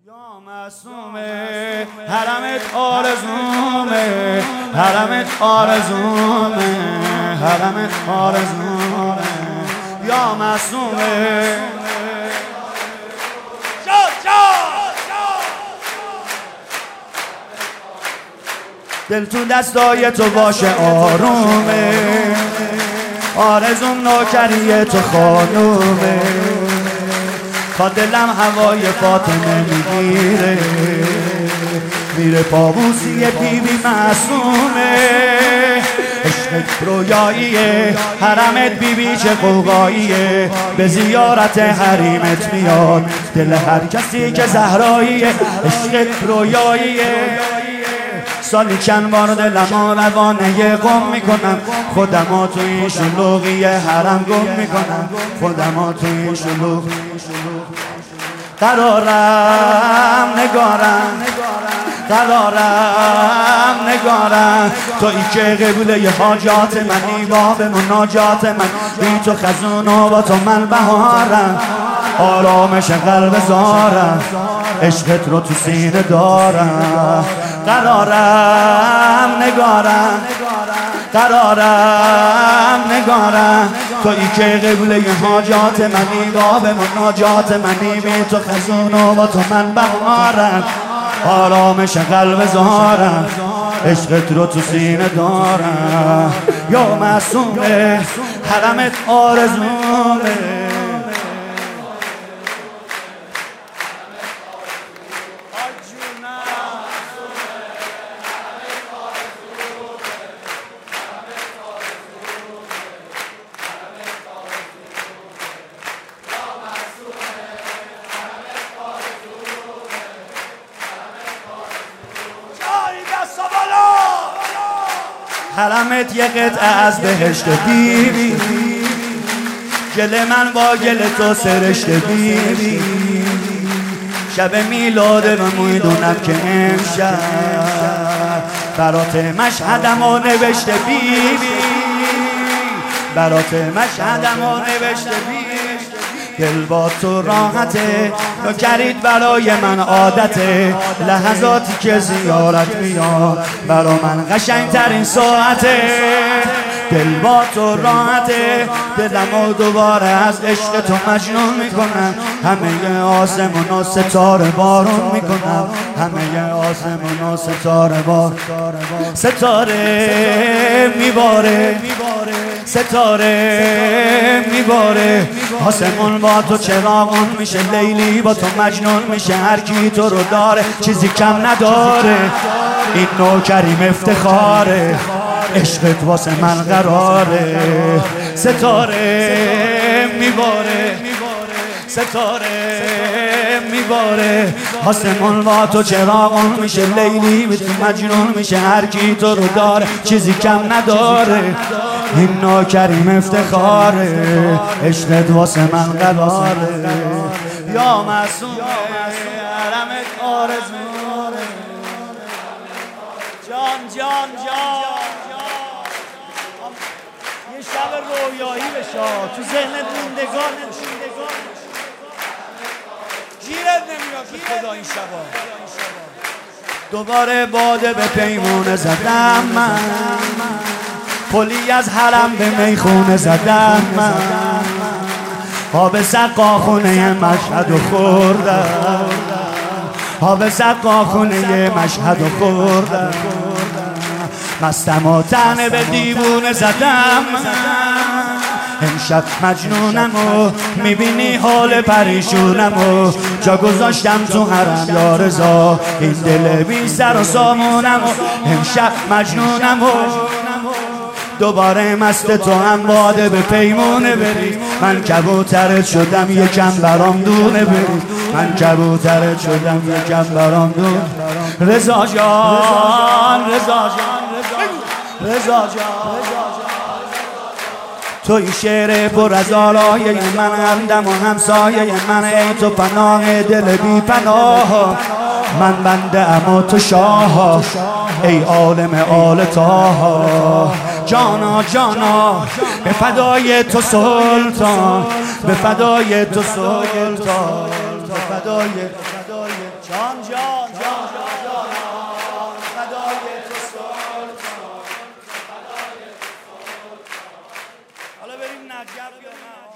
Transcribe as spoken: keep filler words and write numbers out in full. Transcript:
یا معصومه حرمت آرزومه، حرمت آرزومه، حرمت آرزومه یا معصومه. دل تو دستای تو باشه آرومه، آرزوم نوکری تو خانومه، تا دلم هوای فاطمه میگیره، میره پابوسی بی بی معصومه. عشقت رویاییه، حرمت بی بی چه قوقاییه، به زیارت حریمت میاد دل هر کسی که زهراییه. عشقت رویاییه، سالی چند بار دلمو روانه گم میکنم، خودمو تو این شلوغی حرم گم میکنم، خودمو تو این شلوغ قرارم نگارم، قرارم نگارم، تویی که قبوله حاجات منی، باب مناجات من، بی تو خزون و با تو من بهارم، آرامش قلب زارم، عشقت رو تو سینه دارم. قرارم نگارم، قرارم نگارم، تویی که قبوله حاجات منی، باب مناجات منی، بی تو خزون و با تو من بهارم، آرامش قلب زارم، عشقت رو تو سینه دارم. یا معصومه حرمت آرزومه. حرمت یه قطعه از بهشت بیبی، گل من با گل تو سرشت بیبی، شب میلاده و میدونم که امشب برات مشهدم و نوشته بیبی، برات مشهدم و نوشته بیبی. دل با تو راحته، نوکرید برای من عادته، لحظاتی که زیارت میاد برا من قشنگترین ساعته. دل با تو راحته، دلمو دوباره از عشق تو مجنون میکنم، همه آسمون و ستاره بارون میکنم، همه آسمون و ستاره بار ستاره میباره، ستاره میباره، آسمون با تو چراغون میشه، لیلی با تو مجنون میشه، هر کی تو رو داره چیزی کم نداره، این نوکریم افتخاره، عشقت واسه من قراره. ستاره میباره، ستاره میباره، آسمون با تو چراغون میشه، لیلی به تو مجنون میشه، هر کی تو رو داره چیزی کم نداره، این نوکریم افتخاره، عشقت واسه من قراره. یا معصومه حرمت آرزومه. جان جان جان یه شب رویایی بشه تو ذهنت موندگار، گیرت نمیاد به خدا این شبا. دوباره باده به پیمونه زدم من، پلی از حرم به میخونه زدم من، آب سقا خونه مشهد و خوردم، آب سقا خونه مشهد و خوردم، مستم و تنه به دیوونه زدم من، امشب مجنونم و میبینی حال پریشونم و جا گذاشتم تو حرم یا رضا، این دل بی سر و سامونم و امشب مجنونم و دوباره مست تو هم باده به پیمونه بری، من کبوترت شدم یکم برام دونه بری، من کبوترت شدم یکم برام دونه. رضا جان رضا جان رضا جان، توی شعر پر از آرایه من، همدم و همسایه من، ای تو پناه دل بی پناه، من بنده ام و تو شاه، ای عالم آل طه. جانا جانا به فدای تو سلطان، به فدای تو سلطان، به فدای عجب یا نه؟